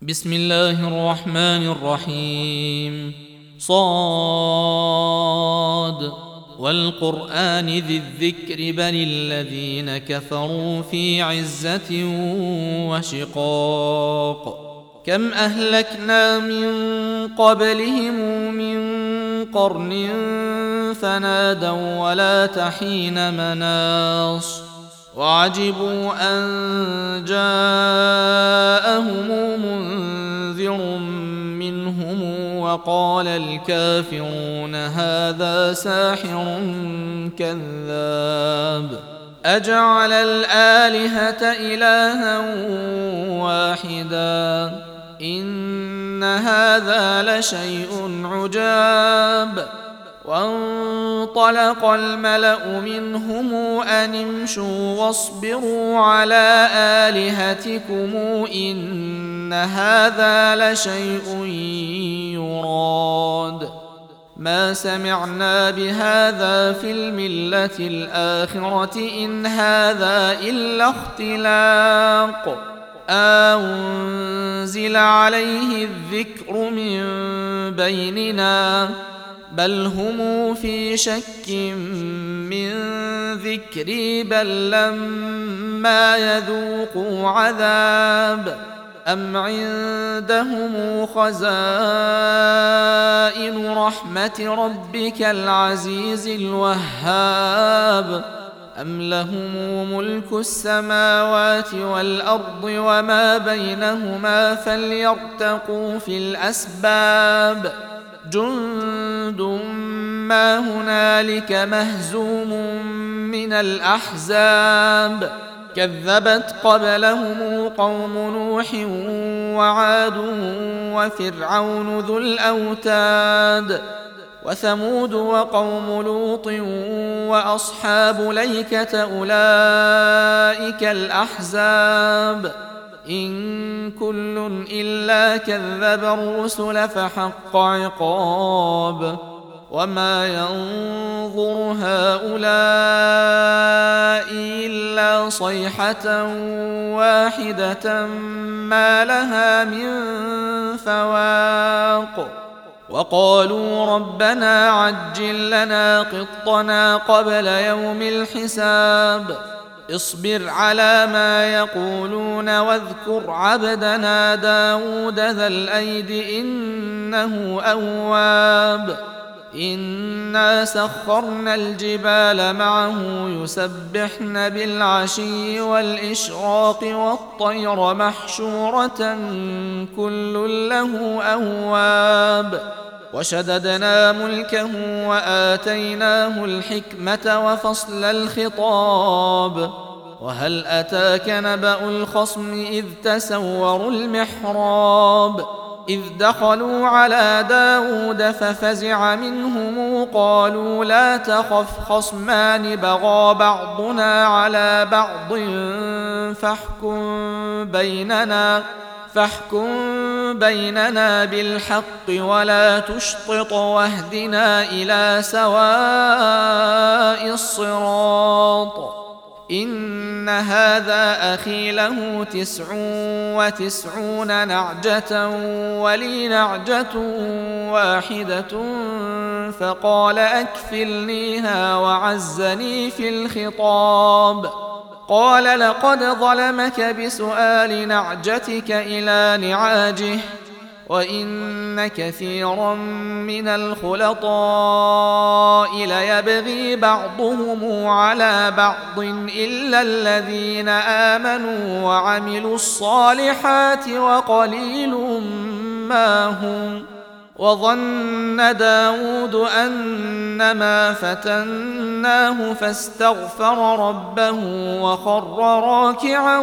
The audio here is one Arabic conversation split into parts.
بسم الله الرحمن الرحيم صاد والقرآن ذي الذكر بل الذين كفروا في عزة وشقاق كم أهلكنا من قبلهم من قرن فنادوا ولا تحين مناص وعجبوا أن جاءهم منذر منهم وقال الكافرون هذا ساحر كذاب أجعل الآلهة إلها واحدا إن هذا لشيء عجاب وانطلق الملأ منهم أن امشوا واصبروا على آلهتكم إن هذا لشيء يراد ما سمعنا بهذا في الملة الآخرة إن هذا إلا اختلاق أنزل عليه الذكر من بيننا بل هم في شك من ذكري بل لما يذوقوا عذاب أم عندهم خزائن رحمة ربك العزيز الوهاب أم لهم ملك السماوات والأرض وما بينهما فليرتقوا في الأسباب جند ما هنالك مهزوم من الأحزاب كذبت قبلهم قوم نوح وعاد وفرعون ذو الأوتاد وثمود وقوم لوط وأصحاب ليكة أولئك الأحزاب إن كل إلا كذب الرسل فحق عقاب وما ينظر هؤلاء إلا صيحة واحدة ما لها من فواق وقالوا ربنا عجل لنا قطنا قبل يوم الحساب اصبر على ما يقولون واذكر عبدنا داود ذا الأيد إنه أواب إنا سخرنا الجبال معه يسبحن بالعشي والإشراق والطير محشورة كل له أواب وشددنا ملكه وآتيناه الحكمة وفصل الخطاب وهل أتاك نبأ الخصم إذ تسوروا المحراب إذ دخلوا على داود ففزع منهم قالوا لا تخف خصمان بغى بعضنا على بعض فاحكم بيننا بالحق ولا تشطط واهدنا إلى سواء الصراط إن هذا أخي له 99 نعجة ولي نعجة واحدة فقال أكفلنيها وعزني في الخطاب قال لقد ظلمك بسؤال نعجتك إلى نعاجه وإن كثيرا من الخلطاء ليبغي بعضهم على بعض إلا الذين آمنوا وعملوا الصالحات وقليل ما هم وظن داود أنما فتناه فاستغفر ربه وخر راكعا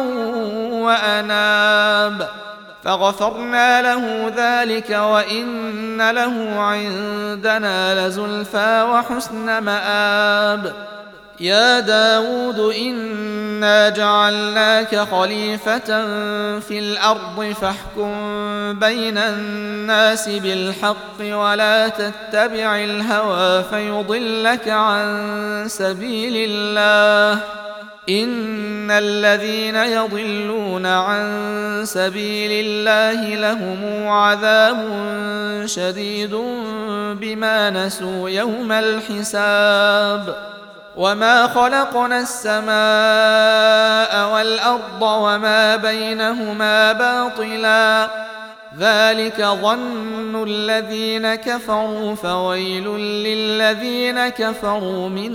وأناب فغفرنا له ذلك وإن له عندنا لزلفى وحسن مآب يا داود إنا جعلناك خليفة في الأرض فاحكم بين الناس بالحق ولا تتبع الهوى فيضلك عن سبيل الله إن الذين يضلون عن سبيل الله لهم عذاب شديد بما نسوا يوم الحساب وما خلقنا السماء والأرض وما بينهما باطلا ذلك ظن الذين كفروا فويل للذين كفروا من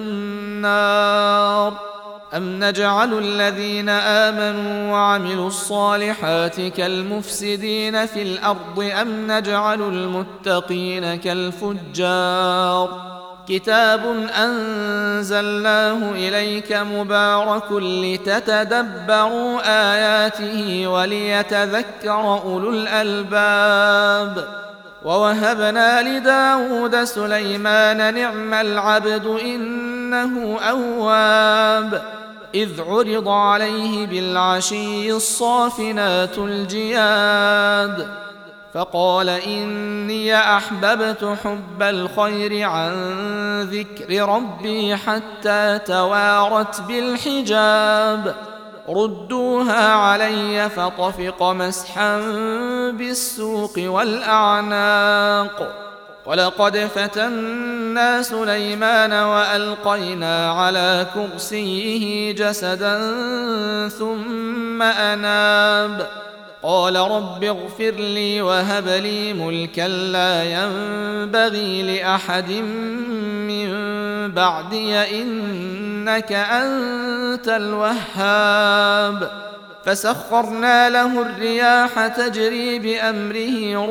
النار أم نجعل الذين آمنوا وعملوا الصالحات كالمفسدين في الأرض أم نجعل المتقين كالفجار كتاب أنزلناه إليك مبارك لتتدبروا آياته وليتذكر أولو الألباب ووهبنا لداود سليمان نعم العبد إنه أواب إذ عرض عليه بالعشي الصافنات الجياد فقال إني أحببت حب الخير عن ذكر ربي حتى توارت بالحجاب ردوها علي فطفق مسحا بالسوق والأعناق ولقد فتنا سليمان وألقينا على كرسيه جسدا ثم أناب قال رب اغفر لي وهب لي ملكا لا ينبغي لأحد من بعدي إنك أنت الوهاب فسخرنا له الرياح تجري بأمره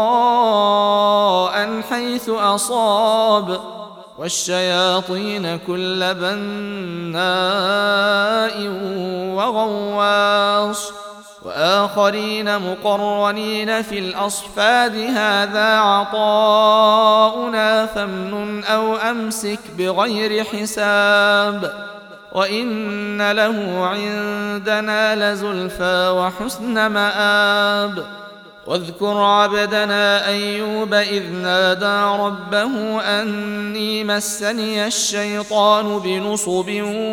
رخاء حيث أصاب والشياطين كل بناء وغواص وآخرين مقرنين في الأصفاد هذا عطاؤنا فامنن أو أمسك بغير حساب وإن له عندنا لزلفى وحسن مآب واذكر عبدنا أيوب إذ نادى ربه أني مسني الشيطان بنصب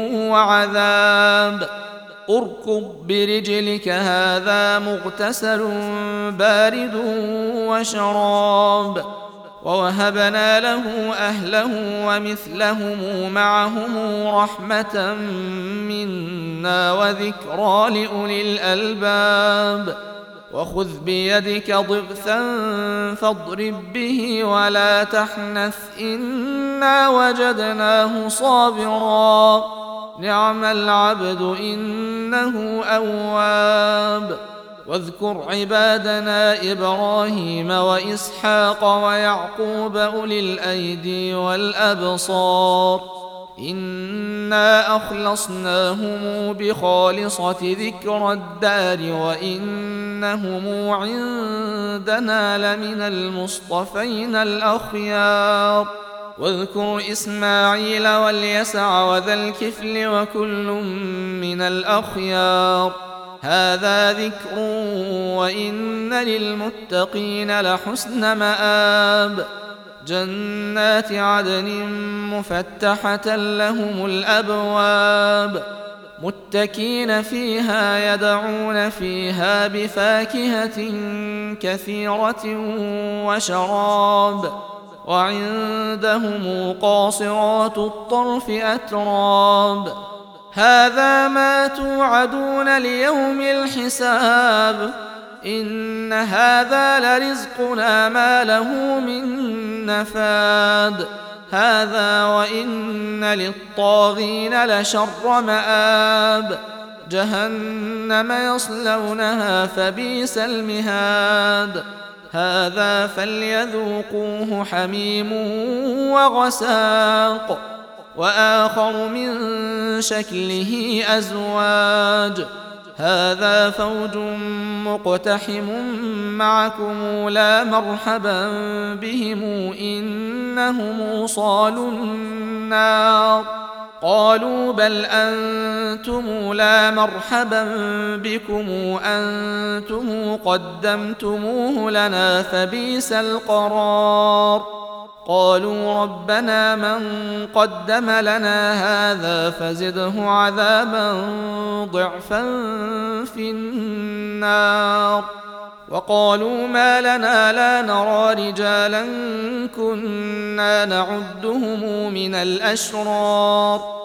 وعذاب اركض برجلك هذا مغتسل بارد وشراب ووهبنا له أهله ومثلهم معهم رحمة منا وذكرى لأولي الألباب وخذ بيدك ضغثا فاضرب به ولا تحنث إنا وجدناه صابرا نعم العبد إنه أواب واذكر عبادنا إبراهيم وإسحاق ويعقوب أولي الأيدي والأبصار إنا أخلصناهم بخالصة ذكر الدار وإنهم عندنا لمن المصطفين الأخيار واذكر إسماعيل واليسع وذا الكفل وكل من الأخيار هذا ذكر وإن للمتقين لحسن مآب جنات عدن مفتحة لهم الأبواب متكين فيها يدعون فيها بفاكهة كثيرة وشراب وعندهم قاصرات الطرف أتراب هذا ما توعدون ليوم الحساب إن هذا لرزقنا ما له من نفاد هذا وإن للطاغين لشر مآب جهنم يصلونها فبئس المهاد هذا فليذوقوه حميم وغساق وآخر من شكله أزواج هذا فوج مقتحم معكم لا مرحبا بهم إنهم صالوا النار قالوا بل أنتم لا مرحبا بكم أنتم قدمتموه لنا فبئس القرار قالوا ربنا من قدم لنا هذا فزده عذابا ضعفا في النار. وقالوا ما لنا لا نرى رجالا كنا نعدهم من الأشرار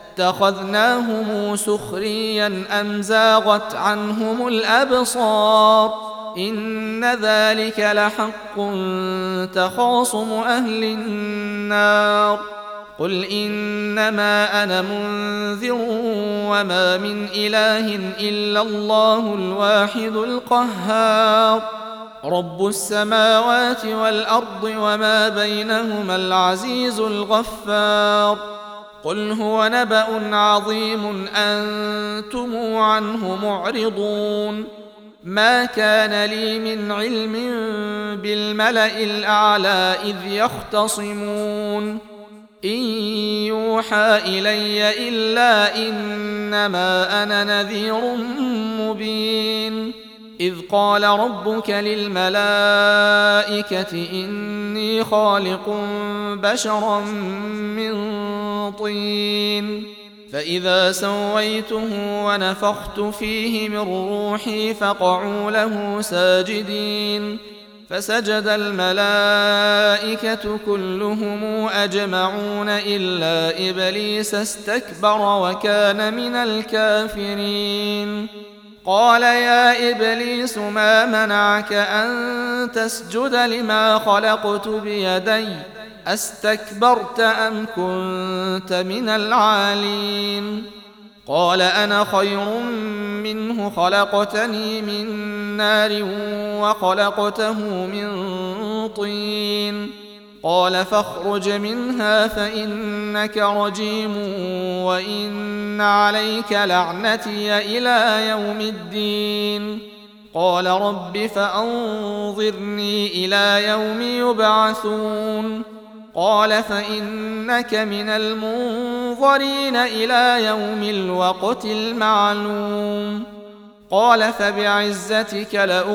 اتخذناهم سخريا أم زاغت عنهم الأبصار إن ذلك لحق تخاصم أهل النار. قل إنما أنا منذر وما من إله إلا الله الواحد القهار رب السماوات والأرض وما بينهما العزيز الغفار. قل هو نبأ عظيم أنتم عنه معرضون. ما كان لي من علم بالملأ الأعلى إذ يختصمون إن يوحى إلي إلا إنما أنا نذير مبين. إذ قال ربك للملائكة إني خالق بشرا من طين فإذا سويته ونفخت فيه من روحي فقعوا له ساجدين فسجد الملائكة كلهم أجمعون إلا إبليس استكبر وكان من الكافرين. قال يا إبليس ما منعك أن تسجد لما خلقت بيدي أستكبرت أم كنت من العالين؟ قال أنا خير منه خلقتني من نار وخلقته من طين. قال فاخرج منها فإنك رجيم وإن عليك لعنتي إلى يوم الدين. قال رب فأنظرني إلى يوم يبعثون. قال فإنك من المنظرين إلى يوم الوقت المعلوم. قال فبعزتك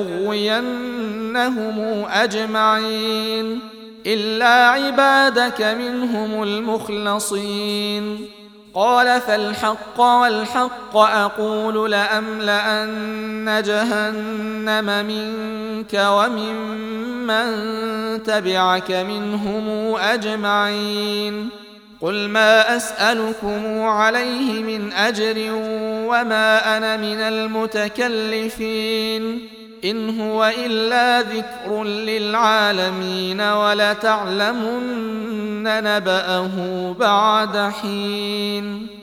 لأغوينهم أجمعين إلا عبادك منهم المخلصين. قال فالحق والحق أقول لأملأن جهنم منك وممن تبعك منهم أجمعين. قل ما أسألكم عليه من أجر وما أنا من المتكلفين إن هو إلا ذكر للعالمين ولتعلمن نبأه بعد حين.